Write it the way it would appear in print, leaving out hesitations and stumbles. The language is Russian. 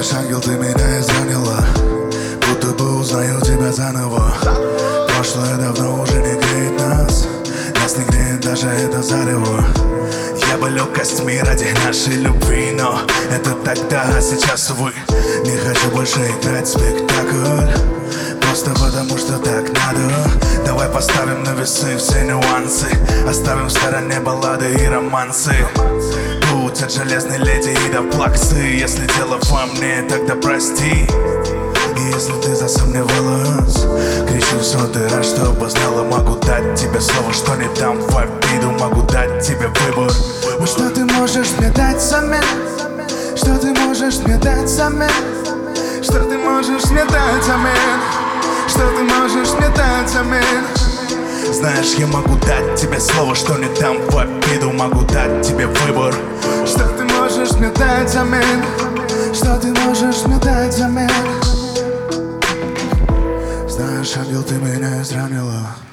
Знаешь, ангел, ты меня изранила, будто бы узнаю тебя заново. Прошлое давно уже не греет нас, нас не греет даже это зарево. Я болел костьми ради нашей любви, но это тогда, а сейчас, увы. Не хочу больше играть в спектакль, просто потому что так надо. Давай поставим на весы все нюансы, оставим в стороне баллады и романсы. Путь от железной леди и до плаксы. Если дело во мне, тогда прости. И если ты засомневалась, кричу в сотый раз, чтобы знала. Могу дать тебе слово, что не дам в обиду. Могу дать тебе выбор. Ну что ты можешь мне дать взамен? Что ты можешь мне дать взамен? Что ты можешь мне дать взамен? Что ты можешь мне дать взамен? Знаешь, я могу дать тебе слово, что не дам в обиду. Могу дать тебе выбор. Что ты можешь мне дать взамен? Что ты можешь мне дать взамен? Знаешь, ангел, ты меня изранила.